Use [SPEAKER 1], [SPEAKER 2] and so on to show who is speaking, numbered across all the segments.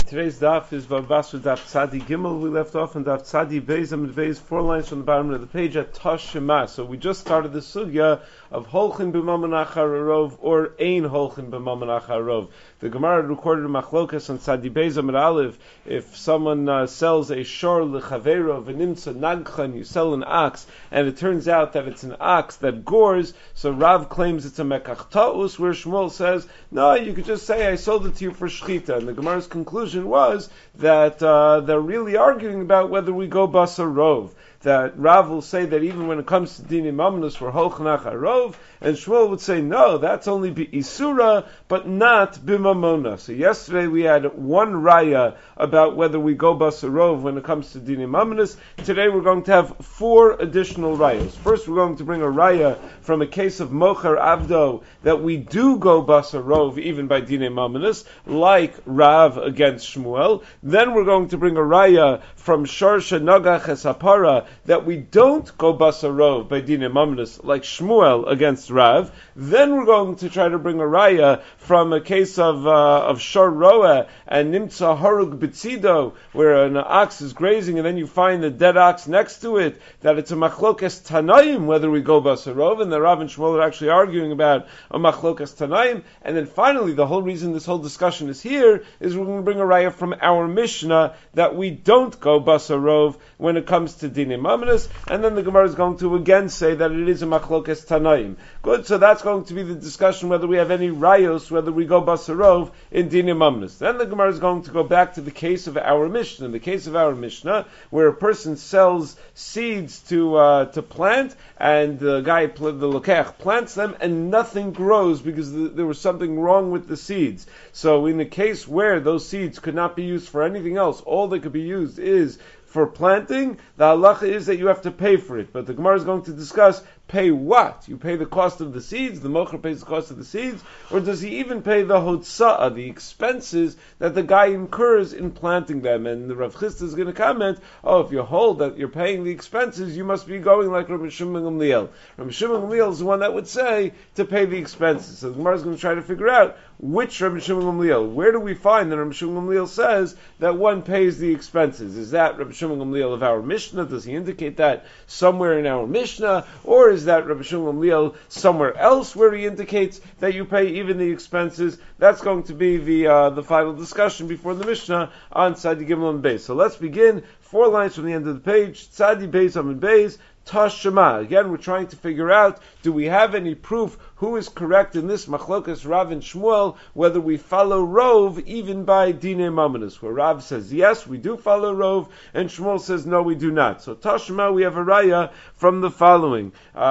[SPEAKER 1] Today's daf is Vavasu Daf Tzadi Gimel. We left off on Daf Tzadi Beis Amud Beis, 4 lines from the bottom of the page at Tosh Shema. So we just started the sugya of Holchin b'Mammon Achar Rov or Ein Holchin b'Mammon Achar Rov. The Gemara recorded a machlokas on Tzadi Beis Amud Aleph. If someone sells a shor lechavero v'nimtza nagchan, you sell an ox, and it turns out that it's an ox that gores, so Rav claims it's a mekach ta'us, where Shmuel says, no, you could just say I sold it to you for shchita. And the Gemara's conclusion was that they're really arguing about whether we go basar rov. That Rav will say that even when it comes to dini mamnus for holchanach harov, and Shmuel would say no, that's only isura, but not b'mamona. So yesterday we had one raya about whether we go basar rov when it comes to dini mamnus. Today we're going to have 4 additional rayas. First, we're going to bring a raya from a case of mocher avdo that we do go basar rov even by dini mamnus, like Rav against Shmuel. Then we're going to bring a raya from sharsha nagach esapara that we don't go basar rov by dini mamnus, like Shmuel against Rav. Then we're going to try to bring a raya from a case of shor roa and nimtza harug b'tzido, where an ox is grazing and then you find the dead ox next to it, that it's a machlokes tanaim whether we go basar rov, and the Rav and Shmuel are actually arguing about a machlokes tanaim. And then finally, the whole reason this whole discussion is here is we're going to bring a raya from our Mishnah that we don't go basar rov when it comes to dini mamnus, and then the Gemara is going to again say that it is a machlokes tanaim. Good, so that's going to be the discussion whether we have any rayos, whether we go basar rov in dini mamnus. Then the Gemara is going to go back to the case of our Mishnah. In the case of our Mishnah, where a person sells seeds to plant, and the guy, the lokech, plants them, and nothing grows because there was something wrong with the seeds. So in the case where those seeds could not be used for anything else, all they could be used is for planting, the halacha is that you have to pay for it. But the Gemara is going to discuss pay what? You pay the cost of the seeds, the mocher pays the cost of the seeds, or does he even pay the hotza'ah, the expenses that the guy incurs in planting them? And the Rav Chisda is going to comment, if you hold that you're paying the expenses, you must be going like Rabbi Shimon Gamliel. Rabbi Shimon Gamliel is the one that would say to pay the expenses. So the Gemara is going to try to figure out which Rabbi Shimon Gamliel. Where do we find that Rabbi Shimon Gamliel says that one pays the expenses? Is that Rabbi Shimon Gamliel of our Mishnah? Does he indicate that somewhere in our Mishnah? Or is that Rabbi Shimon Gamliel somewhere else where he indicates that you pay even the expenses? That's going to be the final discussion before the Mishnah on Tzadi Gimel and Beis. So let's begin. 4 lines from the end of the page. Tzadi Beis Amud Beis. Tosh Shema. Again, we're trying to figure out, do we have any proof who is correct in this machlokas Rav and Shmuel, whether we follow Rov even by Dinei Mamnus, where Rav says yes, we do follow Rov, and Shmuel says no, we do not. So Tosh Shema, we have a raya from the following.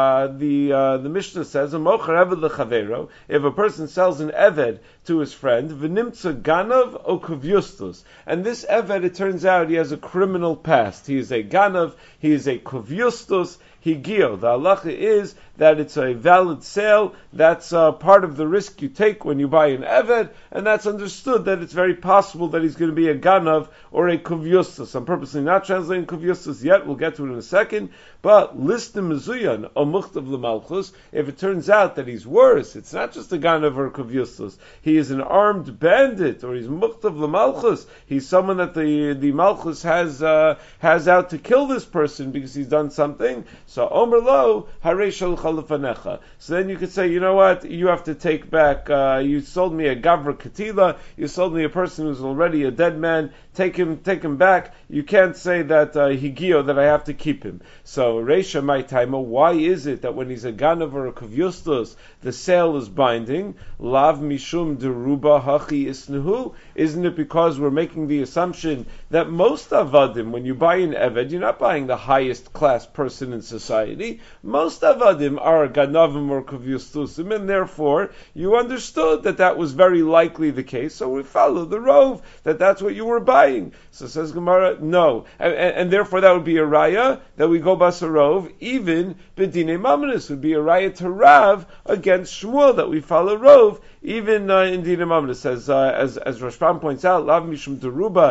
[SPEAKER 1] The Mishnah says, a mocher eved lechavero, if a person sells an eved to his friend, v'nimtza ganav o kuvyustus, and this eved, it turns out he has a criminal past. He is a ganav, he is a kuvyustus, higio. The halacha is that it's a valid sale. That's part of the risk you take when you buy an eved, and that's understood that it's very possible that he's going to be a ganav or a kuvyustus. I'm purposely not translating kuvyustus yet. We'll get to it in a second. But listim mezuyan o muchtav lemalchus. If it turns out that he's worse, it's not just a ganav or a kuvyustus. He is an armed bandit, or he's muchtav lemalchus. He's someone that the malchus has out to kill this person because he's done something. So omer lo harei shalcha lefanecha. So then you could say, you know what? You have to take back. You sold me a gavra katila. You sold me a person who's already a dead man. Take him back. You can't say that higio, that I have to keep him. So reisha my taima. Why is it that when he's a ganav or a kavyustus, the sale is binding? Lav mishum deruba hachi isnehu. Isn't it because we're making the assumption that most avadim, when you buy an eved, you're not buying the highest class person in society. Most avadim are ganavim or kavyustusim, and therefore you understood that was very likely the case. So we follow the rov that that's what you were buying. So says Gemara, no, and therefore that would be a raya that we go basar rov. Even b'dinei mamnus would be a raya to Rav against Shmuel that we follow rov even in dinei mamnus, as Rashbam points out, lav mishum deruba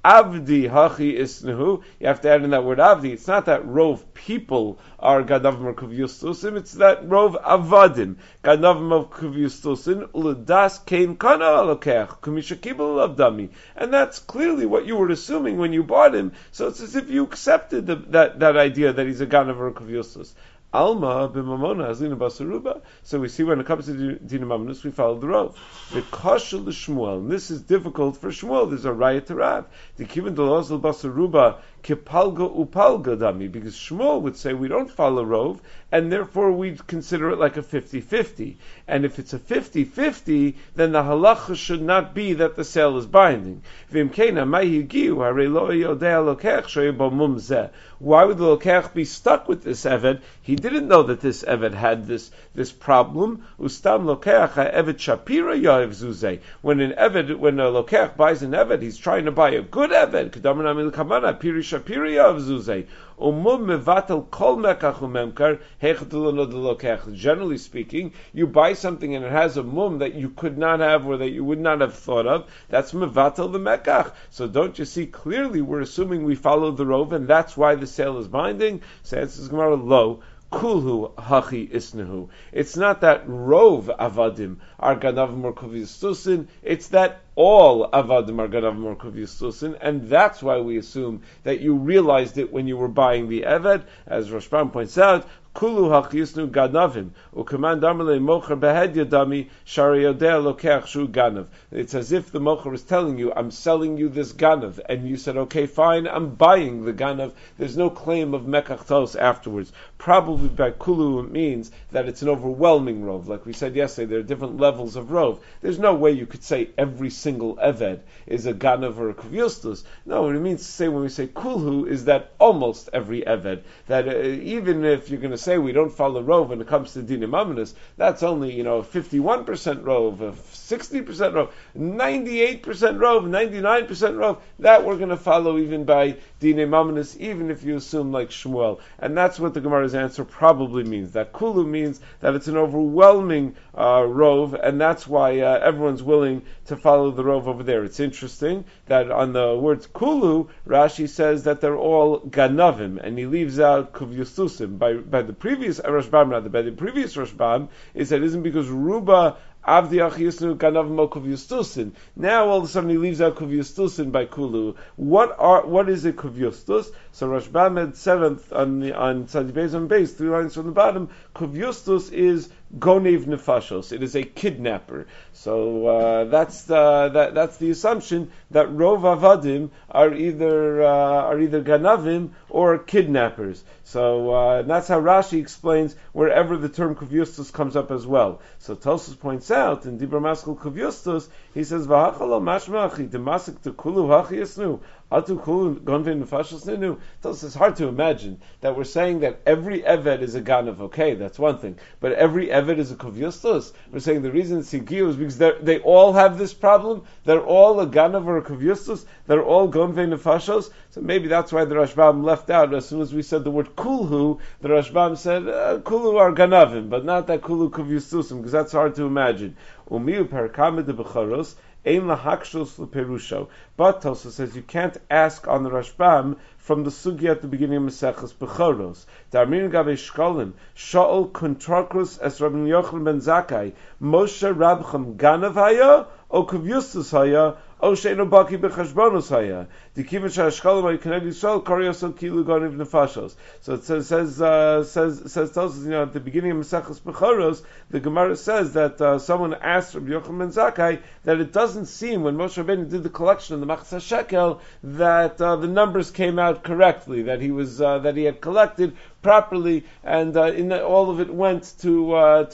[SPEAKER 1] Avdi hachi isnehu. You have to add in that word avdi. It's not that rov people are ganavim or kuvyustusim. It's that rov avadim ganavim of kuvyustusim. Uludas kein kana alokech kumisha kibul avdami. And that's clearly what you were assuming when you bought him. So it's as if you accepted that idea that he's a ganav or a kuvyustus. Alma b'mamona azlina basaruba. So we see when it comes to Dina Mamnus, we follow the Rov. The kashel Shmuel, and this is difficult for Shmuel. There's a riot to Rav. The kivin delozal basaruba kipalga upalga dami, because Shmuel would say we don't follow Rov, and therefore we consider it like a 50-50. And if it's a 50-50, then the halacha should not be that the sale is binding. Why would the lokech be stuck with this eved? He didn't know that this eved had this problem. Ustam lokech eved shapira yav zuzeh. When a lokech buys an eved, he's trying to buy a good eved. Kedamanami l'kamana piri shapira yav zuzeh. Generally speaking, you buy something and it has a mum that you could not have or that you would not have thought of. That's mevatel the mekach. So don't you see clearly? We're assuming we follow the rov, and that's why the sale is binding. So answers Gemara lo. Kulhu hachi isnehu. It's not that rov avadim are ganavim or kuvyustusin. It's that all avadim are ganavim or kuvyustusin, and that's why we assume that you realized it when you were buying the eved. As Rashbam points out, Kulu hachisnu ganavim u'kaman damalei mocher behed yadami shari yodea lokeach shu ganav. It's as if the mocher is telling you, I'm selling you this ganav, and you said, okay, fine, I'm buying the ganav. There's no claim of mekach tos afterwards. Probably by kulu it means that it's an overwhelming rov. Like we said yesterday, there are different levels of rov. There's no way you could say every single eved is a ganav or a kuvyustus. No, what it means to say when we say kulhu is that almost every eved, that even if you're going to say we don't follow rov when it comes to dinim aminus, that's only 51% rov, 60% rov, 98% rov, 99% rov. That we're going to follow even by dinim aminus, even if you assume like Shmuel. And that's what the Gemara's answer probably means. That kulu means that it's an overwhelming rov, and that's why everyone's willing to follow the rov over there. It's interesting that on the words kulu, Rashi says that they're all ganavim, and he leaves out kuvyustusim. By the previous Rashbam, is that it isn't because Ruba Avdi Achiyusnu Ganav Mo Kuvyustusin. Now all of a sudden he leaves out Kuvyustusin by Kulu. What is a Kuvyustus? So Rashbam had seventh on Tzadi Beis on base, 3 lines from the bottom. Kuvyustus is Gonev Nefashos. It is a kidnapper. So that's the assumption that Rov Avadim are either Ganavim or kidnappers. So that's how Rashi explains wherever the term Kuvyustus comes up as well. So Tosfos points out in Dibra Maskal Kuvyustus, he says V'hachalo mashmachi demasik tekulu hachiyasnu atu kulu gonvei nefashos ninu. It's hard to imagine that we're saying that every eved is a ganav. Okay, that's one thing, but every eved is a kuvyustus. We're saying the reason it's higiyu is because they all have this problem. They're all a ganav or a kuvyustus. They're all gonvei nefashos. So maybe that's why the Rashbam left out. As soon as we said the word kulhu, the Rashbam said kulu are ganavim, but not that kulu kuvyustusim, because that's hard to imagine. Umiu perkamed de becharos. Ein lahakshos leperusho. But Tosfos says you can't ask on the Rashbam from the sugya at the beginning of Maseches Bechoros. Darmin gave shkolim shaol kontrakrus es Rabbi Yochanan ben Zakkai Moshe Rabcham ganav haya o kuvyustus haya o sheinu baki bechashbonus haya. The kivin shashkolim ay keneg Yisrael karios kilu ganav nefashos. So it says Tosfos, at the beginning of Maseches Bechoros, the Gemara says that someone asked Rabbi Yochanan ben Zakkai that it doesn't seem when Moshe Rabbeinu did the collection of the Machzah Shekel that the numbers came out correctly, that he had collected properly, and all of it went to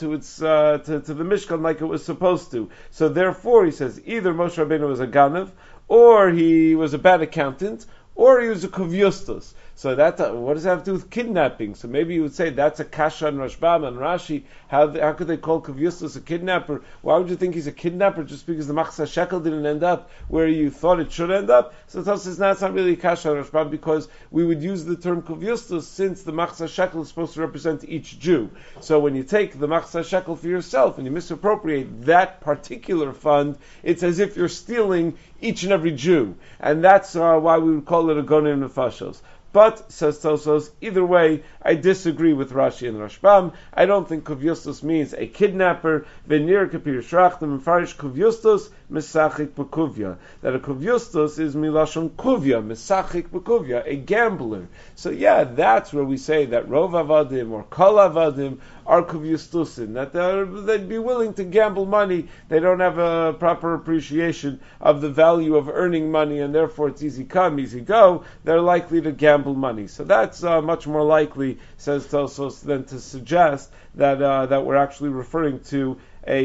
[SPEAKER 1] the Mishkan like it was supposed to. So therefore, he says either Moshe Rabbeinu was a ganav, or he was a bad accountant, or he was a kuvyustus. So that what does that have to do with kidnapping? So maybe you would say that's a kasha on Rashbam and Rashi. How could they call Kavyustus a kidnapper? Why would you think he's a kidnapper just because the Machzah Shekel didn't end up where you thought it should end up? So Tosfos says, no, it's not really a kasha on Rashbam because we would use the term Kavyustus since the Machzah Shekel is supposed to represent each Jew. So when you take the Machzah Shekel for yourself and you misappropriate that particular fund, it's as if you're stealing each and every Jew. And that's why we would call it a Gonim Nefashos. But, says Tosfos, either way, I disagree with Rashi and Rashbam. I don't think Kuvyustus means a kidnapper. Venir kapir shrachtem and farish Kuvyustus misachik b'kuvya. That a Kuvyustus is milashon kuvya, misachik b'kuvya, a gambler. So yeah, that's where we say that Rov Avadim or Kol Avadim are Kuvyustusin, that they'd be willing to gamble money. They don't have a proper appreciation of the value of earning money, and therefore it's easy come, easy go. They're likely to gamble money. So that's much more likely, says Tosfos, than to suggest that we're actually referring to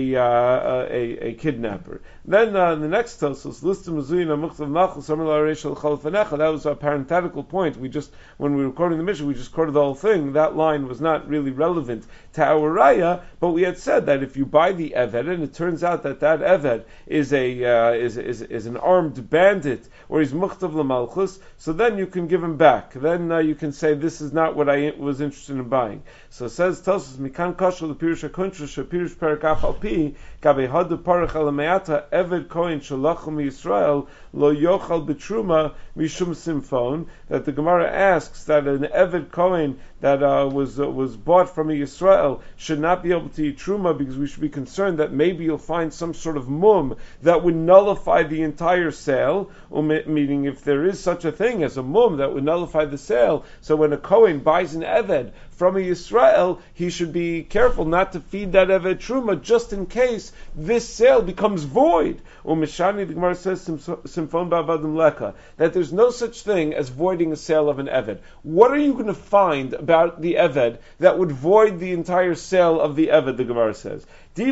[SPEAKER 1] a kidnapper. Then the next Tosfos, listim mezuyina muchtav malchus amar la'arei chol fanecha. That was a parenthetical point. When we were quoting the Mishnah, we just quoted the whole thing. That line was not really relevant to our raya, but we had said that if you buy the eved, and it turns out that eved is an armed bandit, or he's muchtav l'malchus, so then you can give him back. Then you can say, this is not what I was interested in buying. So it says Tosfos, mikan kashal l'pirush hakuntra shepirush perak af al pi gabe hadu parach alameata eved kohen shalachim Yisrael lo yochal betruma mishum simphon. That the Gemara asks that an eved kohen that was bought from a Yisrael should not be able to eat truma because we should be concerned that maybe you'll find some sort of mum that would nullify the entire sale. Meaning, if there is such a thing as a mum that would nullify the sale, so when a kohen buys an eved from a Yisrael, he should be careful not to feed that eved truma just in case this sale becomes void. Umeshani, the Gemara says, simfon ba'avadim leka, that there's no such thing as voiding a sale of an eved. What are you going to find about the eved that would void the entire sale of the eved? The Gemara says,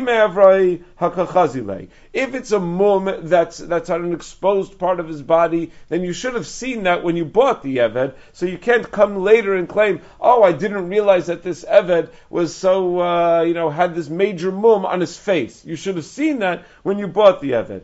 [SPEAKER 1] if it's a mum that's on an exposed part of his body, then you should have seen that when you bought the eved. So you can't come later and claim, oh, I didn't realize that this eved was so had this major mum on his face. You should have seen that when you bought the eved.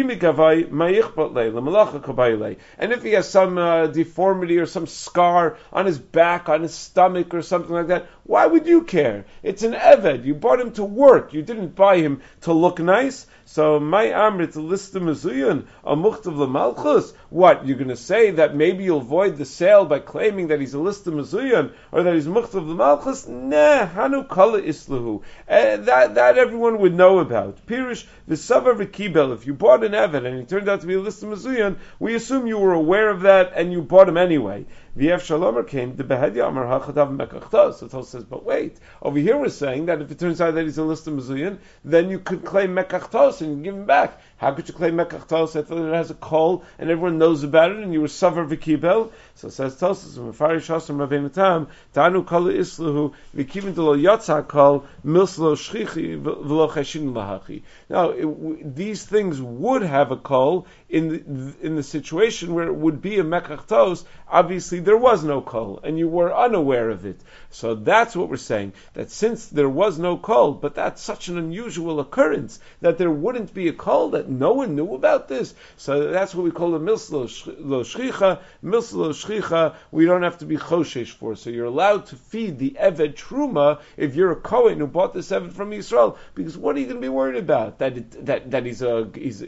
[SPEAKER 1] And if he has some deformity or some scar on his back, on his stomach, or something like that, why would you care? It's an eved. You bought him to work. You didn't buy him to look nice. So my amrit listim mezuyan a muchtav lemalchus. What, you're going to say that maybe you'll void the sale by claiming that he's a listim mezuyan or that he's muchtav lemalchus? Nah, hanu kala islahu. That everyone would know about. Pirish v'sava v'kibel. If you bought an eved and he turned out to be a listim mezuyan, we assume you were aware of that and you bought him anyway. V'yev shalomer came the behedya amar hachadav mekachtos. So Tosfos says, but wait, over here we're saying that if it turns out that he's a listim mezuyan, then you could claim mekachtos and give him back. How could you claim mekachtos? I thought it has a kol and everyone knows about it, and you were savar v'kibel. So it says Tosfos, "Mefarish hasam Rabbeinu Tam tanu kol islahu v'kibin delo yatsa kol milslo shchichi v'lo cheshin lahachi." Now these things would have a kol in the situation where it would be a mekachtos. Obviously there was no kol and you were unaware of it. So that's what we're saying, that since there was no kol, but that's such an unusual occurrence that there wouldn't be a kol, that no one knew about this. So that's what we call a milslo shchicha. Milslo shchicha we don't have to be choshesh for. So you're allowed to feed the eved truma if you're a kohen who bought this eved from Yisrael, because what are you going to be worried about? That he's a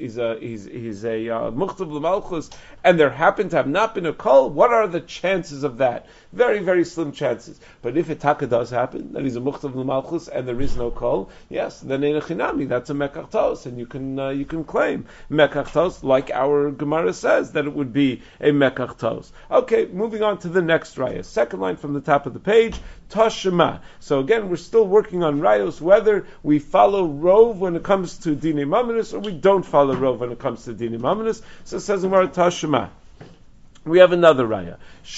[SPEAKER 1] muchtav l'malchus and there happened to have not been a kol? What are the chances of that? Very, very slim chances. But if it taka does happen, that he's a muchtav l'malchus and there is no kol, yes, then ein chinami, that's a mekachtos, and you can claim mekachtos, like our Gemara says that it would be a mekachtos. Okay, moving on to the next raya. Second line from the top of the page, Tashema. So again, we're still working on rayos, whether we follow Rov when it comes to Dinei Mamonos or we don't follow Rov when it comes to Dinei Mamonos. So it says in Gemara Tashema. We have another raya.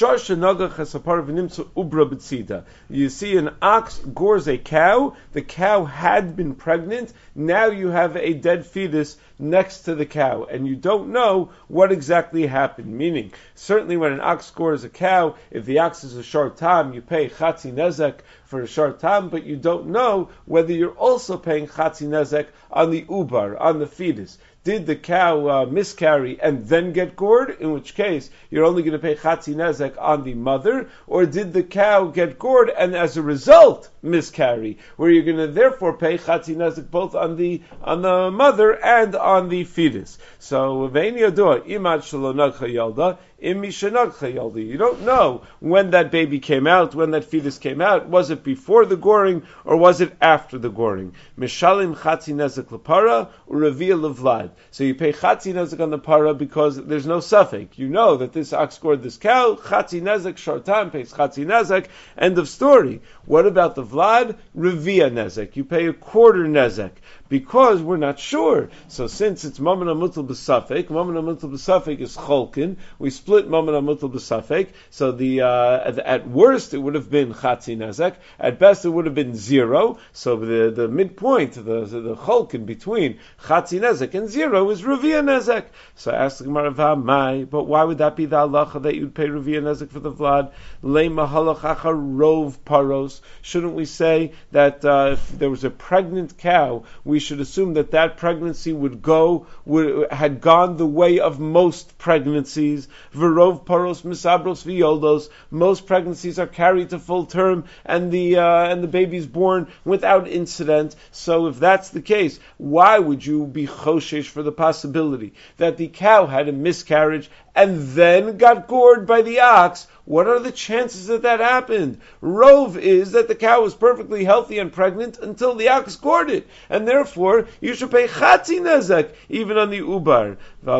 [SPEAKER 1] You see an ox gores a cow, the cow had been pregnant, now you have a dead fetus next to the cow, and you don't know what exactly happened. Meaning, certainly when an ox gores a cow, if the ox is a short time, you pay chatzi nezek for a short time, but you don't know whether you're also paying chatzi nezek on the ubar, on the fetus. Did the cow miscarry and then get gored? In which case, you're only going to pay chatzi nezek on the mother, or did the cow get gored and as a result miscarry, where you're going to therefore pay chatzi nezek both on the mother and on the fetus. So you don't know when that baby came out, when that fetus came out. Was it before the goring or was it after the goring? Mishalim chatzi nezek lepara u'revia levlad. So you pay chatzi nezek on the para because there's no suffix. You know that this ox gored this cow. Chatzi nezek shartan pays chatzi nezek. End of story. What about the vlad? Revia nezek. You pay a quarter nezek because we're not sure. So since it's mammon amutal b'safek, mammon amutal b'safek is cholkin. We split mammon amutal b'safek. So at worst it would have been chatzi nezek. At best it would have been 0. So the midpoint, the cholkin between chatzi nezek and 0 is revia nezek. So I asked the Gemara, V'amai, but why would that be the halacha that you'd pay revia nezek for the vlad? Le mahalach achar rov paros. Shouldn't we say that if there was a pregnant cow, we should assume that that pregnancy had gone the way of most pregnancies? V'rov paros misabros v'yoldos. Most pregnancies are carried to full term, and the baby's born without incident. So if that's the case, why would you be choshesh for the possibility that the cow had a miscarriage and then got gored by the ox? What are the chances that that happened? Rove is that the cow was perfectly healthy and pregnant until the ox gored it, and therefore you should pay chatzi nezek even on the ubar.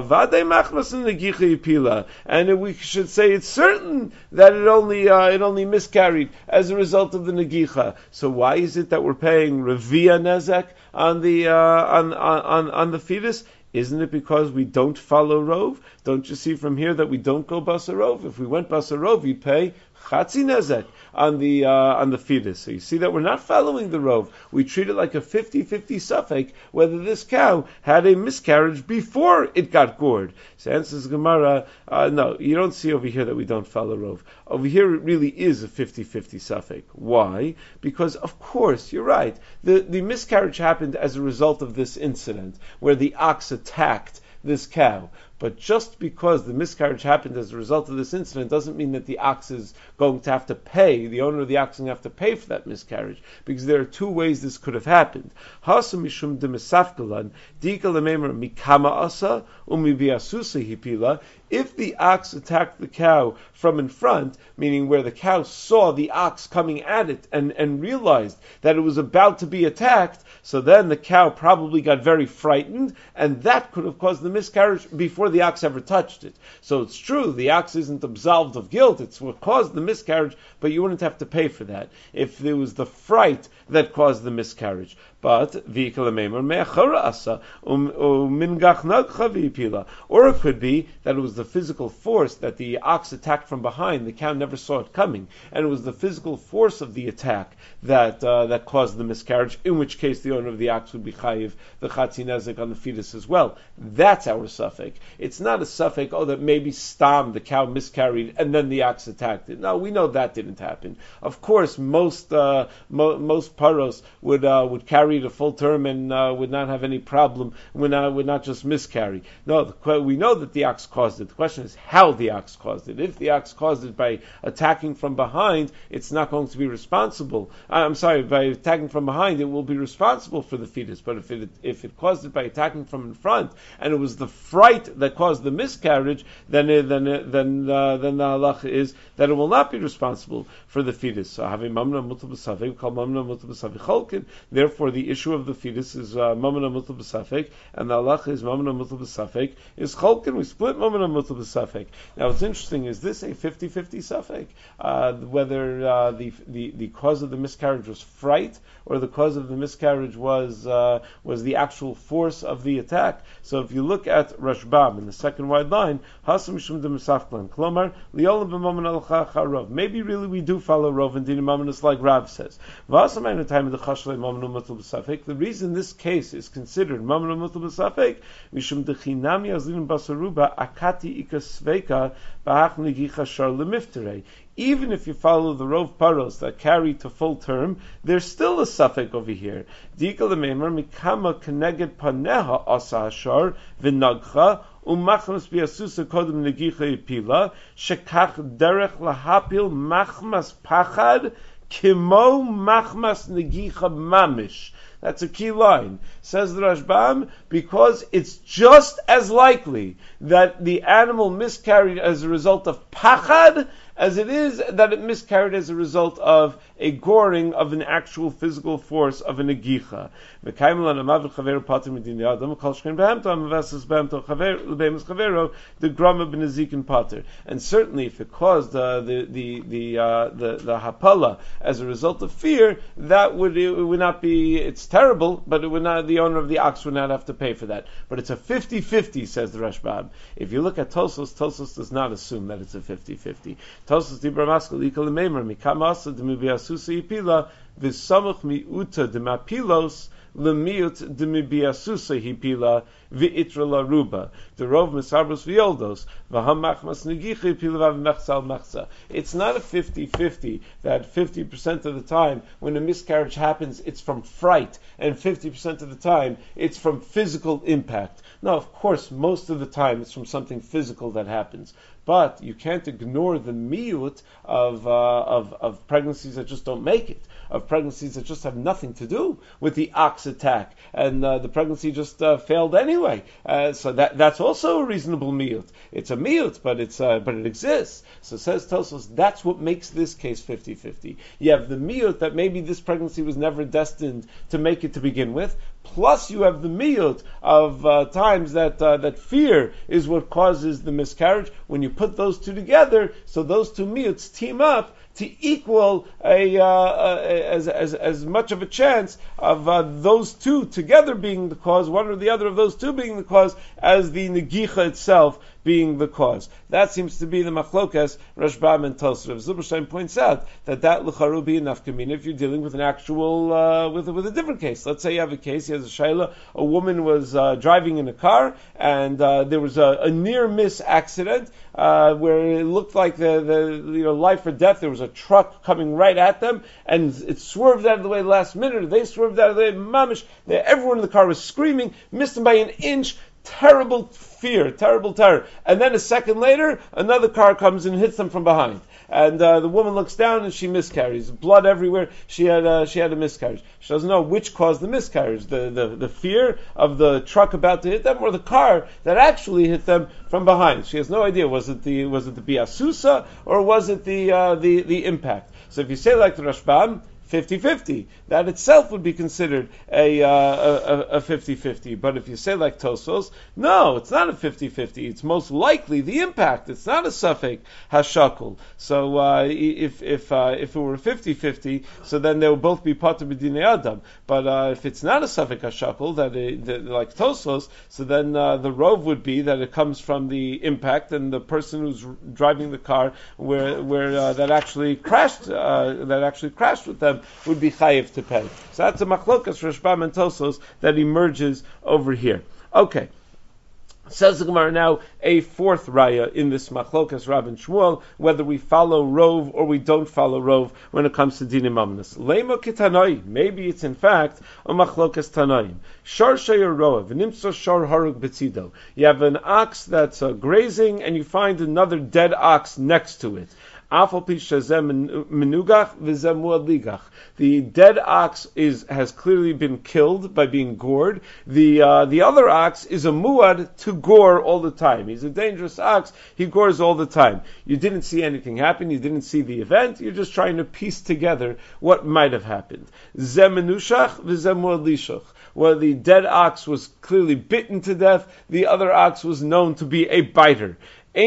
[SPEAKER 1] And we should say it's certain that it only miscarried as a result of the negicha. So why is it that we're paying revia nezek on the fetus? Isn't it because we don't follow Rov? Don't you see from here that we don't go Basarov? If we went Basarov, you'd pay Chatzi Nezek on the fetus. So you see that we're not following the Rov. We treat it like a 50-50 suffix whether this cow had a miscarriage before it got gored. So answers Gemara, no, you don't see over here that we don't follow Rov. Over here it really is a 50-50 suffix. Why? Because of course, you're right. The miscarriage happened as a result of this incident where the ox attacked this cow. But just because the miscarriage happened as a result of this incident doesn't mean that the ox is going to have to pay, the owner of the ox is going to have to pay for that miscarriage, because there are two ways this could have happened. If the ox attacked the cow from in front, meaning where the cow saw the ox coming at it and realized that it was about to be attacked, so then the cow probably got very frightened, and that could have caused the miscarriage before the ox ever touched it. So it's true, the ox isn't absolved of guilt, it's what caused the miscarriage, but you wouldn't have to pay for that if it was the fright that caused the miscarriage. But or it could be that it was the physical force that the ox attacked from behind. The cow never saw it coming, and it was the physical force of the attack that caused the miscarriage. In which case, the owner of the ox would be chayiv the chatzi nezek on the fetus as well. That's our suffix. It's not a suffix. That maybe stam the cow miscarried and then the ox attacked it. No, we know that didn't happen. Of course, most paros would carry to full term and would not have any problem, would not just miscarry. No, we know that the ox caused it. The question is how the ox caused it. If the ox caused it by attacking from behind, it's not going to be responsible. By attacking from behind, it will be responsible for the fetus. But if it caused it by attacking from in front, and it was the fright that caused the miscarriage, then the halacha is that it will not be responsible for the fetus. So having mamna mutal b'savik, called mamna mutal b'savik cholkin. Therefore, the the issue of the fetus is mamona mutal b'safek, and the halacha is mamona mutal b'safek, is cholkin, we split mamona mutal b'safek. Now what's interesting is this a 50-50 safek, whether the cause of the miscarriage was fright, or the cause of the miscarriage was the actual force of the attack. So if you look at Rashbam in the second wide line, Hasam Mishum de Misafklan, Klomar, Liolam b'maman al Rov. Maybe really we do follow Rov and Dinim Mamanus like Rav says. The time of the Chashlei Mamanu Mutal B'Safek. The reason this case is considered Mamanu Mutal B'Safek, Mishum Dechinami Azlinim Basaruba Akati Ikasveka Ba'ach Negicha Shar Lemifterei. Even if you follow the Rov Paros that carry to full term, there's still a suffix over here. Dika Lememer Mikama Keneged Paneha Asa Hashar V'Nagcha Umachmas Biasusa Kodem Negicha Ipila Shekach Derech Lahapil Machmas Pachad Kimo Machmas Negicha Mamish. That's a key line. Says the Rashbam, because it's just as likely that the animal miscarried as a result of pachad as it is that it miscarried as a result of a goring of an actual physical force of a negicha. And certainly if it caused the hapala as a result of fear, it would not be, it's terrible, but it would not, the owner of the ox would not have to pay for that. But it's a 50-50, says the Rashbam. If you look at Tosos does not assume that it's a 50-50. Tosos dibra maskal ikal meimer mikamasa demibiasusa ipila v'samuch miuta demapilos lemiut demibiasusa hipila v'itra la ruba the rov misarbos v'yoldos v'hamachmas negicha ipila v'mechsal mechsa. It's not a 50-50 that 50% of the time when a miscarriage happens it's from fright and 50% of the time it's from physical impact. Now, of course, most of the time it's from something physical that happens. But you can't ignore the miut of pregnancies that just don't make it, of pregnancies that just have nothing to do with the ox attack, and the pregnancy just failed anyway. So that's also a reasonable miut. It's a miut, but it exists. So says Tosos, that's what makes this case 50-50. You have the miut that maybe this pregnancy was never destined to make it to begin with, plus you have the miut of times that fear is what causes the miscarriage. When you put those two together, so those two miuts team up to equal as much of a chance of those two together being the cause, one or the other of those two being the cause, as the negicha itself being the cause. That seems to be the machlokas Rashbam and Tosos. Rav Zilberstein points out that l'charu be enough kamina if you're dealing with an actual with a different case. Let's say you have a case, he has a shayla, a woman was driving in a car and there was a near miss accident where it looked like the life or death. There was a truck coming right at them and it swerved out of the way last minute. They swerved out of the way, mamish. Everyone in the car was screaming, missed them by an inch. Terrible fear, terrible terror. And then a second later, another car comes and hits them from behind. And the woman looks down and she miscarries. Blood everywhere. She had a miscarriage. She doesn't know which caused the miscarriage. The fear of the truck about to hit them or the car that actually hit them from behind. She has no idea. Was it the biasusa or was it the impact? So if you say like the Rashbam, 50-50. That itself would be considered a 50-50. But if you say like Tosos, no, it's not a 50-50. It's most likely the impact. It's not a suffix hashakul. So if it were 50-50, so then they would both be pater b'dinei adam. But if it's not a suffix hashakul, that like Tosos, so then the rov would be that it comes from the impact and the person who's driving the car where that actually crashed with them would be chayiv to pay. So that's a machlokas Rashbam and Tosos that emerges over here. Okay. Says the Gemara now, a fourth raya in this machlokas Rav and Shmuel, whether we follow Rov or we don't follow Rov when it comes to dinim amnas. Lema kitanoi, maybe it's in fact a machlokas tanoim. Shar shayar roav, nimtza shar harug betzido. You have an ox that's grazing and you find another dead ox next to it. The dead ox has clearly been killed by being gored. The other ox is a muad to gore all the time. He's a dangerous ox. He gores all the time. You didn't see anything happen. You didn't see the event. You're just trying to piece together what might have happened. Well, the dead ox was clearly bitten to death. The other ox was known to be a biter. We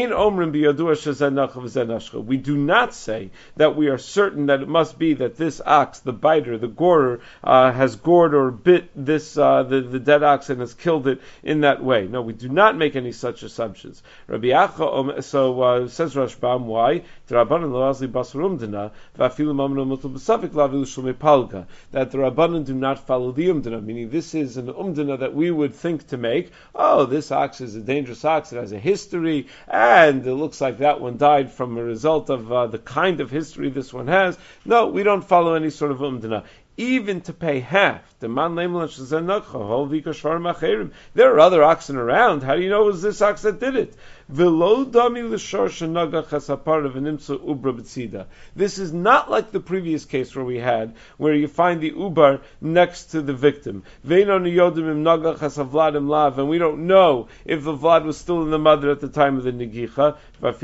[SPEAKER 1] do not say that we are certain that it must be that this ox, the biter, the gorer, has gored or bit this the dead ox and has killed it in that way. No, we do not make any such assumptions. Says Rashbam, why? That the Rabbanan do not follow the umdana, meaning this is an umdana that we would think to make. Oh, this ox is a dangerous ox, it has a history, and it looks like that one died from a result of the kind of history this one has. No, we don't follow any sort of umdana. Even to pay half. There are other oxen around. How do you know it was this ox that did it? This is not like the previous case where we had, where you find the ubar next to the victim. And we don't know if the vlad was still in the mother at the time of the negicha.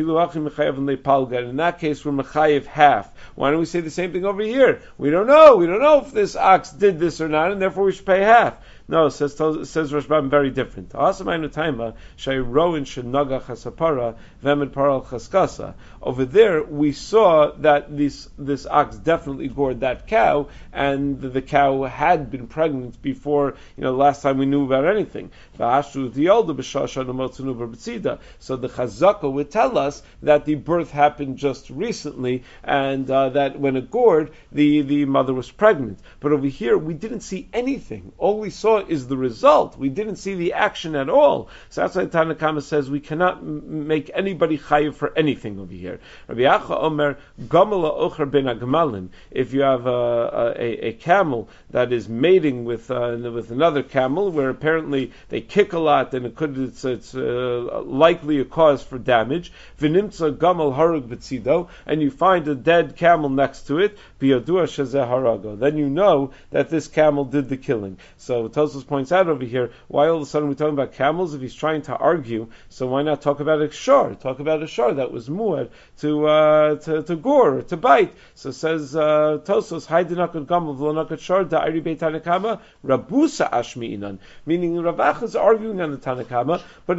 [SPEAKER 1] In that case, we're mechayev half. Why don't we say the same thing over here? We don't know. We don't know if this ox did this or not, and therefore we should pay half. No, says Rashbam, very different. Over there, we saw that this ox definitely gored that cow, and the cow had been pregnant before, last time we knew about anything. So the Chazaka would tell us that the birth happened just recently, and that when it gored, the mother was pregnant. But over here, we didn't see anything. All we saw is the result. We didn't see the action at all. So that's why Tanna Kama says we cannot make anybody chayiv for anything over here. Rabbi Acha Omer, Gamala Ocher ben Agmalin. If you have a camel that is mating with another camel, where apparently they kick a lot and it's likely a cause for damage, V'nimtza Gamal Harug B'tzido, and you find a dead camel next to it, B'yadua Shezeh Harago. Then you know that this camel did the killing. So Tosfos points out over here, why all of a sudden we're talking about camels if he's trying to argue? So why not talk about a shar? Talk about a shar that was muad to gore or to bite. So says Tosfos, Haidinakot Gamal V'lonakot Shar Da'ari Beit Tanakama Rabusa Ashmi Inan. Meaning Rav Acha is arguing on the Tanakama, but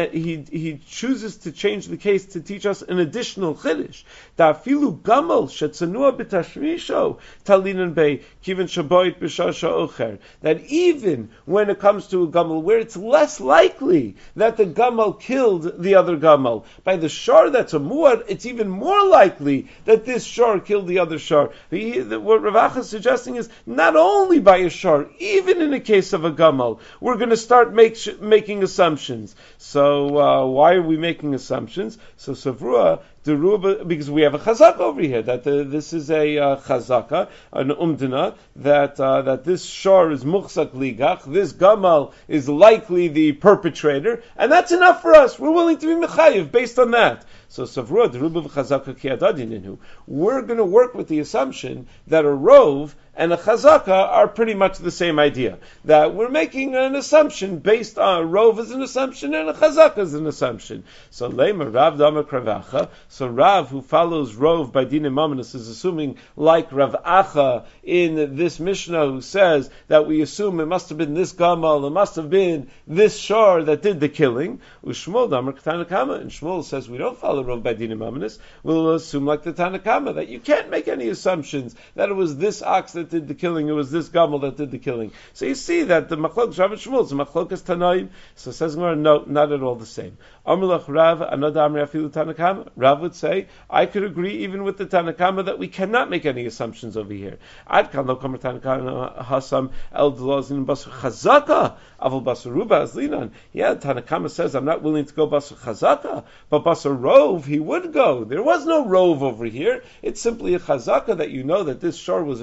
[SPEAKER 1] he chooses to change the case to teach us an additional chiddush. Da'afilu Gamal Shetzanua B'tashmisho Talinan Bei Kiven Shaboit B'Shasha Ocher. That even when it comes to a gamal, where it's less likely that the gamal killed the other gamal, by the shar that's a muad, it's even more likely that this shar killed the other shar. What Rav Acha is suggesting is not only by a shar, even in the case of a gamal, we're going to start making assumptions. So why are we making assumptions? So Savrua, because we have a chazaka over here, that this is a chazaka, an umdana, that this shar is muchsak ligach, this gamal is likely the perpetrator, and that's enough for us. We're willing to be mechayiv based on that. So Savrua, Deruba v'chazaka ki adadininu. We're going to work with the assumption that a rov and a chazaka are pretty much the same idea. That we're making an assumption based on a rov is an assumption and a chazaka is an assumption. So Lema Rav Dama Kravacha. So Rav, who follows rov by dinim mamonos, is assuming like Rav Acha in this Mishnah, who says that we assume it must have been this gamal, it must have been this shar that did the killing. Ushmol Damar Tanakama, and Shmuel says we don't follow rov by dinim mamonos. We'll assume like the Tanakama that you can't make any assumptions that it was this ox that did the killing, it was this gamal that did the killing. So you see that the machlok Rav and Shmuel is a machlokas Tanaim. So says no, not at all the same. Amrulach Rav, another Amri Afilu Tanakama. Rav would say, I could agree even with the Tanakama that we cannot make any assumptions over here. Ad kan lo kamer Tanakama hasam el delozin basur chazaka avol basur ruba azlinan. Yeah, Tanakama says I'm not willing to go basur chazaka, but basur rov he would go. There was no rov over here. It's simply a chazaka that you know that this shor was a shor muad.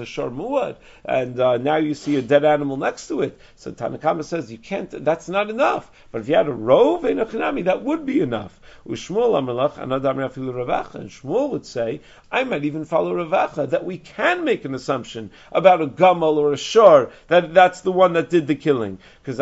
[SPEAKER 1] muad, and now you see a dead animal next to it. So Tanakama says you can't. That's not enough. But if you had a rove in a chinami, that would be enough. Ushmuel amalach anadam rafilu Ravacha, and Shmuel would say, I might even follow Ravacha that we can make an assumption about a gamal or a shor that's the one that did the killing. Because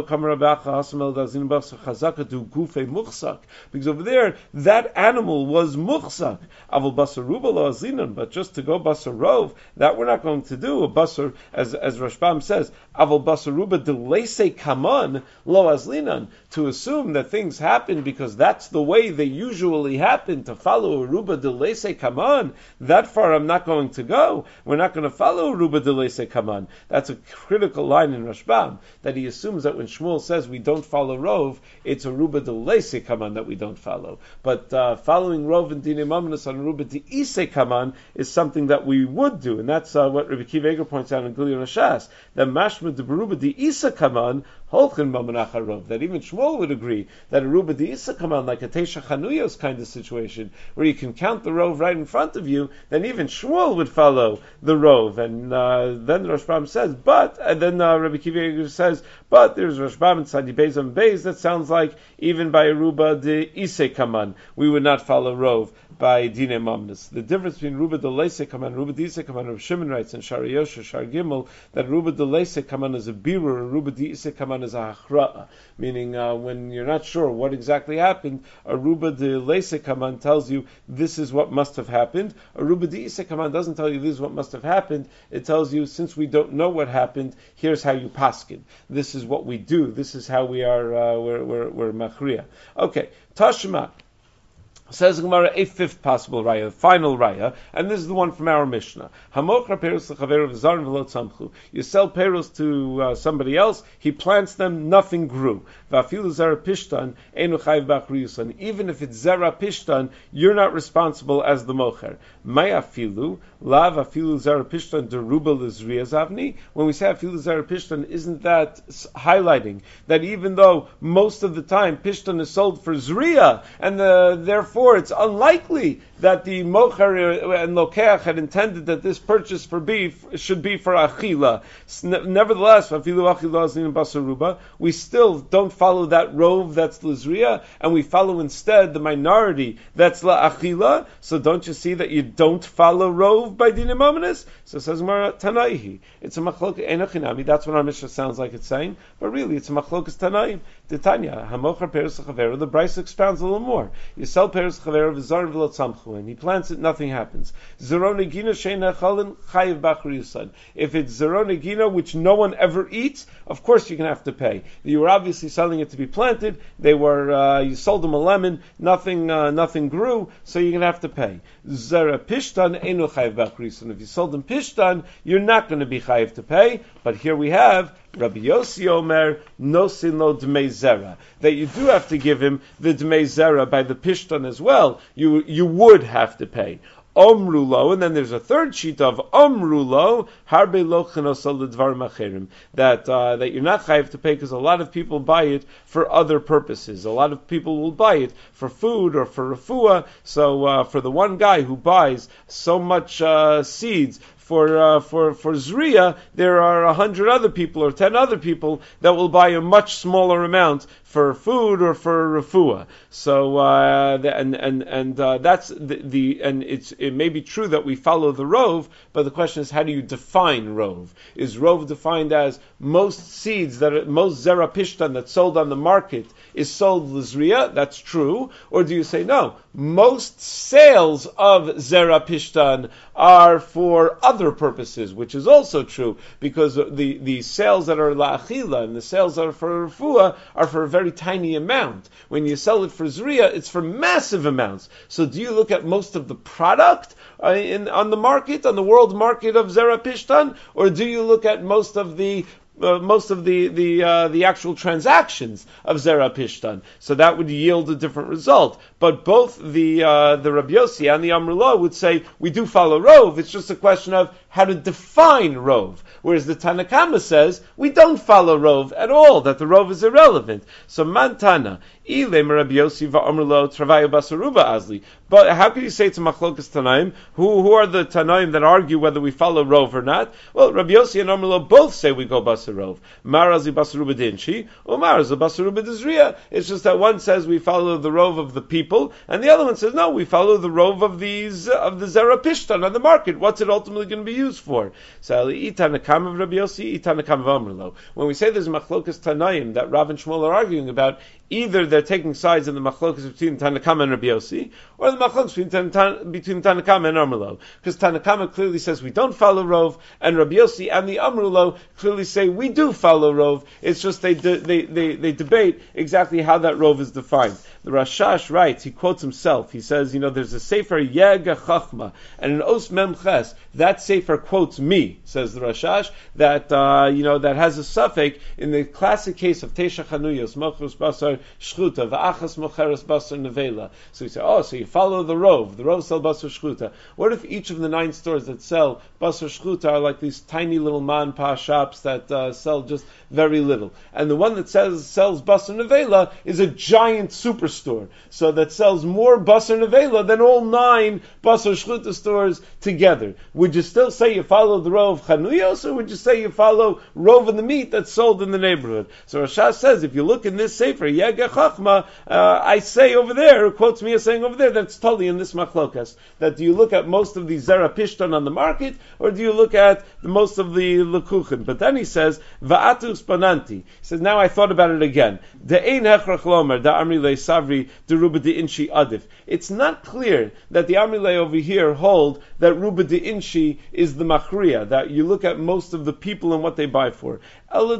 [SPEAKER 1] over there that animal was muchsak. Aval basar ruba lo azinan, but just to go basar rov, that we're not going to do. A basar, as Rashbam says, aval basar ruba delese kaman lo azlinan, to assume that things happen because that's the way they usually happen, to follow a ruba delese kaman, that far I'm not going to go. We're not going to follow ruba delese kaman. That's a critical line in Rashbam, that he assumes that when Shmuel says we don't follow rov, it's a ruba delese kaman that we don't follow. But following rov and dinei mamnas on ruba de'ise kaman is something that we would do, and that's what Rabbi Kiva Eger points out in Gilyon Hashas, that mashma de ruba de'ise kaman holchin b'manach harov, that even Shmuel would agree that a ruba de'ise kaman, like a Tesha Chanuyos kind of situation, where you can count the rov right in front of you, then even Shmuel would follow the rov. And then Rashbam says, but, and then Rabbi Kiva Eger says, but there's Rashbam and Sadi Beis and Beis, that sounds like even by a ruba de'ise kaman, we would not follow rov by dinei mamnas. The difference between ruba delese kaman and ruba de'ise kaman, Rav Shimon writes in Shar Yosha, Shar Gimel, that ruba delese kaman is a birur, and ruba de'ise kaman is a hachra'a, meaning when you're not sure what exactly happened, a ruba delese kaman tells you this is what must have happened. A ruba de'ise kaman doesn't tell you this is what must have happened. It tells you, since we don't know what happened, here's how you paskin. This is what we do. This is how we are. We're machriya. Okay, Tashma. Says Gemara, a fifth possible raya, the final raya, and this is the one from our Mishnah. Hamochra perus lechaver v'zar v'lo tzamchu. You sell perus to somebody else, he plants them, nothing grew. V'afilu zera pishtan einu chayiv b'achriyusan. Even if it's zera pishtan, you're not responsible as the mocher. May afilu lav afilu zera pishtan deruba lizriya zavni. When we say afilu zera pishtan, isn't that highlighting that even though most of the time pishtan is sold for zriya, and therefore it's unlikely that the mocher and lokeach had intended that this purchase for beef should be for achila. Nevertheless, we still don't follow that rove that's lizriya, and we follow instead the minority that's la achila. So don't you see that you don't follow rove by dinei mamnas? So it says Tanaihi. It's a machlok enochinami. That's what our Mishnah sounds like it's saying, but really it's a machlokas Tanaim. The Tanya hamocher perus chavera. The Bryce expounds a little more. You sell perus chavera v'zar v'lo tzamchu, and he plants it, nothing happens. Zeronegina sheina chalin chayiv b'achriyusan. If it's zeronegina which no one ever eats, of course you're going to have to pay. You were obviously selling it to be planted. They were you sold them a lemon, nothing grew, so you're going to have to pay. Zera pishtan einu chayiv b'achriyusan. If you sold them pishtan, you're not going to be chayiv to pay. But here we have Rabbi Yossi Omer nosin lo dmei zera, that you do have to give him the dmei zera by the pishtan as well. You would have to pay. Omrulo, and then there's a third sheet of Omrulo, Harbe lo chenosol ledvarim acherim, that you're not chayiv to pay because a lot of people buy it for other purposes. A lot of people will buy it for food or for refuah. So for the one guy who buys so much seeds for Zriya, there are 100 other people or 10 other people that will buy a much smaller amount for food or for refuah. So that's it may be true that we follow the rove, but the question is, how do you define rove? Is rove defined as most seeds most zera pishtan that's sold on the market is sold l'zriya? That's true. Or do you say no? Most sales of zera pishtan are for other purposes, which is also true, because the sales that are la'achila and the sales that are for refuah are for a very tiny amount. When you sell it for zriya, it's for massive amounts. So do you look at most of the product on the market, on the world market of zera pishtan, or do you look at most of the actual transactions of zera pishtan? So that would yield a different result. But both the Rabbi Yossi and the Amrullah would say we do follow rove. It's just a question of how to define Rov. Whereas the Tanakama says, we don't follow Rov at all, that the Rov is irrelevant. So Mantana, but how can you say to Machlokas Tanaim? Who are the Tanaim that argue whether we follow Rov or not? Well, Rabbi Yossi and Amrlo both say we go Basar Rov. Marazi Basaruba Dinchi, or Marazi Basaruba Dizriya. It's just that one says we follow the Rov of the people, and the other one says no, we follow the Rov of these of the Zerapishtan on the market. What's it ultimately going to be used for? So Itanakam of Rabbi Yossi, Itanakam of Amrlo. When we say there's Machlokas Tanaim that Rav and Shmuel are arguing about, either they're taking sides in the machlokas between Tanakama and Rabbi Yossi, or the machlokas between Tanakama and Amrlo. Because Tanakama clearly says we don't follow Rov, and Rabbi Yossi and the Amrlo clearly say we do follow Rov. It's just they debate exactly how that Rov is defined. The Rashash writes, he quotes himself, he says, there's a Sefer Yega Chachma, and in Os Mem Ches, that Sefer quotes me, says the Rashash, that has a suffix in the classic case of Tesha Chanuyos, Mochus Basar Shchuta, V'achas Mocheres Basar Nevela. So you say, so you follow the Rov sell Basar Shchuta. What if each of the 9 stores that sell Basar Shchuta are like these tiny little man-pa shops that sell just very little? And the one that sells Basar Nevela is a giant superstore, so that sells more Basar Nevela than all 9 Basar Shchuta stores together. Would you still say you follow the Rov Chanuyos, or would you say you follow Rov and the meat that's sold in the neighborhood? So Rashash says, if you look in this Sefer, Yega Chachma, I say over there, quotes me as saying over there, that's totally in this machlokas, that do you look at most of the Zerapishtan on the market, or do you look at most of the Lekuchen? But then he says, Va'atu Spananti. He says, now I thought about it again. De'ein hechrach lomer, da amri le savri, de ruba de inchi adif. It's not clear that the Amrile over here hold that Ruba de Inchi is the Machriya, that you look at most of the people and what they buy for. It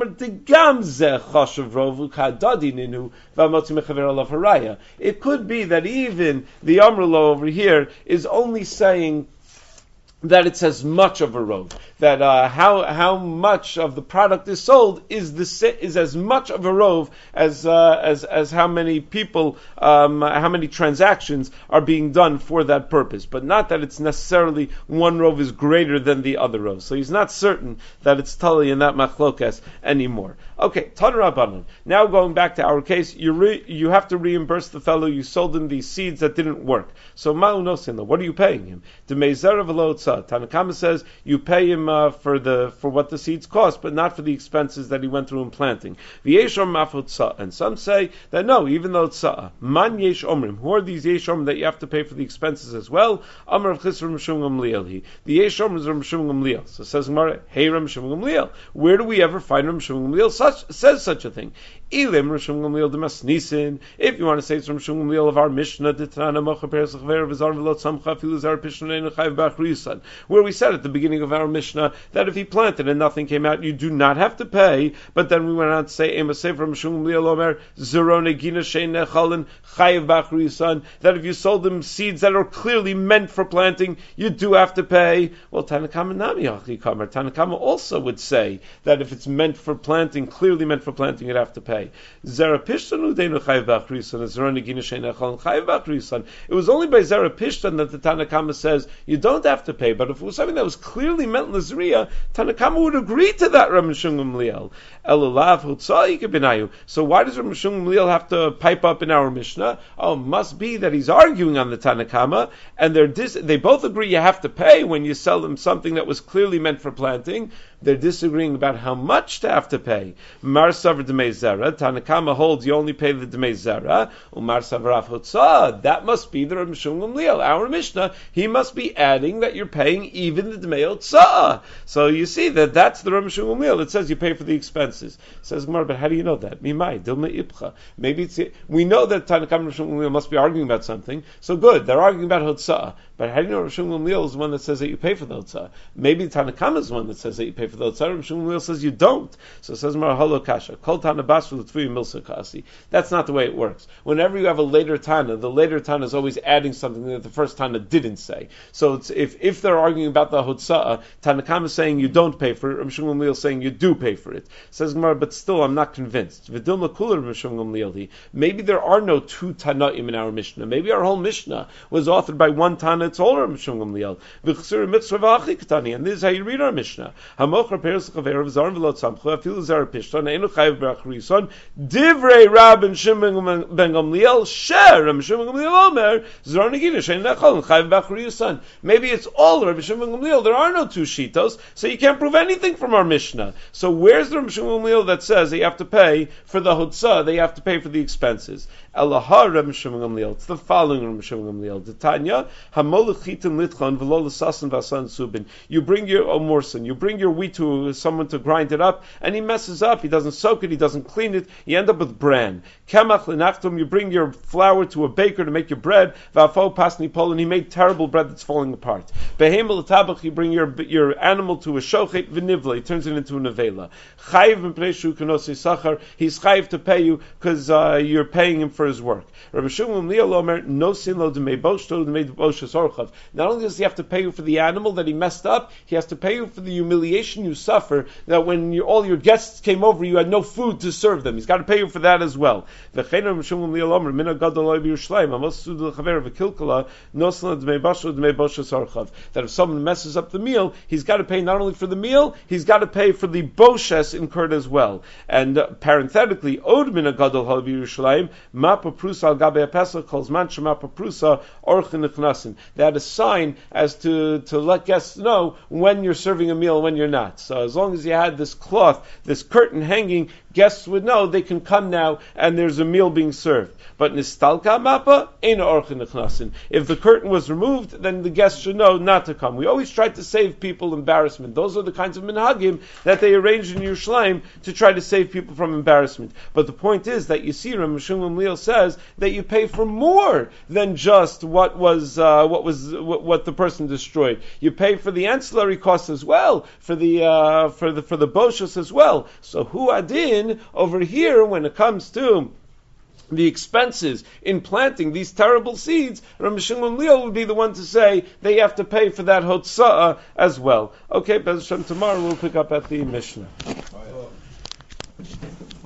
[SPEAKER 1] could be that even the Amrlo over here is only saying that it's as much of a Rov, that how much of the product is sold is as much of a Rov as how many people, how many transactions are being done for that purpose, but not that it's necessarily one Rov is greater than the other Rov. So he's not certain that it's totally in that machlokas anymore. Okay, Tan Rabbanan. Now going back to our case, you have to reimburse the fellow you sold him these seeds that didn't work. So Ma'unosin, what are you paying him? The Meizera Velotza. Tanakama says you pay him for what the seeds cost, but not for the expenses that he went through in planting. V'yeshom mafutza, and some say that no, even though it's man yesh omrim. Who are these yesh omrim that you have to pay for the expenses as well? Amar of Chisra Mishum Gamliel. The yesh omrim is Mishum Gamliel. So says Gemara, hey Mishum Gamliel. Where do we ever find Mishum Gamliel says such a thing? Ilim Rishon Gamliel demas nisin. If you want to say it's from Rishon Gamliel of our Mishnah, where we said at the beginning of our Mishnah that if he planted and nothing came out, you do not have to pay. But then we went on to say that if you sold them seeds that are clearly meant for planting, you do have to pay. Well, Tanakama also would say that if it's meant for planting, clearly meant for planting, you'd have to pay. It was only by Zerapishtan that the Tanakama says you don't have to pay, but if it was something that was clearly meant Lizriya, Tanakama would agree to that Rav Mishum Gamliel. So why does Rav Mishum Gamliel have to pipe up in our Mishnah? Must be that he's arguing on the Tanakama, and they both agree you have to pay when you sell them something that was clearly meant for planting. They're disagreeing about how much to have to pay. Mar Savar Demei Zera, Tanakama holds you only pay the Demei Zera. Umar Savar Afotza, that must be the Rav Mishum Gamliel. Our Mishnah, he must be adding that you're paying even the Demei Otza. So you see that's the Rav Mishum Gamliel. It says you pay for the expenses. It says Gemara, but how do you know that? Mimai, Dilma Ipcha. Maybe we know that Tanakama and Rav Mishum Gamliel must be arguing about something. So good, they're arguing about Hotzah. But how do you know Rav Mishum Gamliel is the one that says that you pay for the Hotzah? Maybe Tanakama is the one that says that you pay for the Hotzah. Rav Mishum Gamliel says you don't. So it says Mar Halo Kasha. Kol Tana Basra L'Tfuyi Milsa Kasi. That's not the way it works. Whenever you have a later Tana, the later Tana is always adding something that the first Tana didn't say. So it's, if they're arguing about the Hotzah, Tanakama is saying you don't pay for it, Rav Mishum Gamliel is saying you do pay for it. Says Gemara, but still I'm not convinced. V'dilma Kula Rav Mishum Gamliel. Maybe there are no two Tanaim in our Mishnah. Maybe our whole Mishnah was authored by one Tana it's all Rabbi Shimon Gamliel. V'chsur mitzvah v'achi ketani, and this is how you read our Mishnah. Hamocher peres chaver of zarn v'lo tzamchu afilu zar pishton einu chayiv b'achrison divrei Rabbi Shimon ben Gamliel sher Rabbi Shimon Gamliel omer zar negina shein nechol chayiv b'achrison. Maybe it's all Rabbi Shimon Gamliel. There are no two shitos, so you can't prove anything from our Mishnah. So where's the Rabbi Shimon Gamliel that says that you have to pay for the hotzah, that you have to pay for the expenses? Elahar Rabbi Shimon Gamliel. It's the following Rabbi Shimon Gamliel. Tanya hamolech chitin litchon v'lo l'sasan v'asan subin. You bring your omorson, you bring your wheat to someone to grind it up, and he messes up. He doesn't soak it, he doesn't clean it. You end up with bran. Kemach l'nachtum. You bring your flour to a baker to make your bread. V'afo pasni pol, and he made terrible bread that's falling apart. Behem l'tabach. You bring your animal to a shochet v'nivla. He turns it into a nevela. Chayiv m'pnei shu k'nosei sachar. He's chayiv to pay you because you're paying him for his work. Rabbi Shimon Gamliel omer no sin lo d'mei boshto d'mei boshes orchav. Not only does he have to pay you for the animal that he messed up, he has to pay you for the humiliation you suffer, that when all your guests came over, you had no food to serve them. He's got to pay you for that as well. That if someone messes up the meal, he's got to pay not only for the meal, he's got to pay for the boshes incurred as well. And parenthetically, Od min gadol halav Yerushalayim mapa prusa al gabe pesach calls mancha mapa prusa orchin nichnasin. They had a sign as to let guests know when you're serving a meal and when you're not. So as long as you had this cloth, this curtain hanging, guests would know they can come now and there's a meal being served. But nistalka mapa ein orchin nichnasin. If the curtain was removed, then the guests should know not to come. We always try to save people embarrassment. Those are the kinds of minhagim that they arranged in Yerushalayim to try to save people from embarrassment. But the point is that you see, Rabbi Shimon Gamliel says that you pay for more than just what the person destroyed. You pay for the ancillary costs as well, for the boshus as well. So hu adin over here when it comes to the expenses in planting these terrible seeds, Rabbi Shimon Gamliel would be the one to say they have to pay for that hotzah as well. Okay, Bez Hashem, tomorrow we'll pick up at the Mishnah.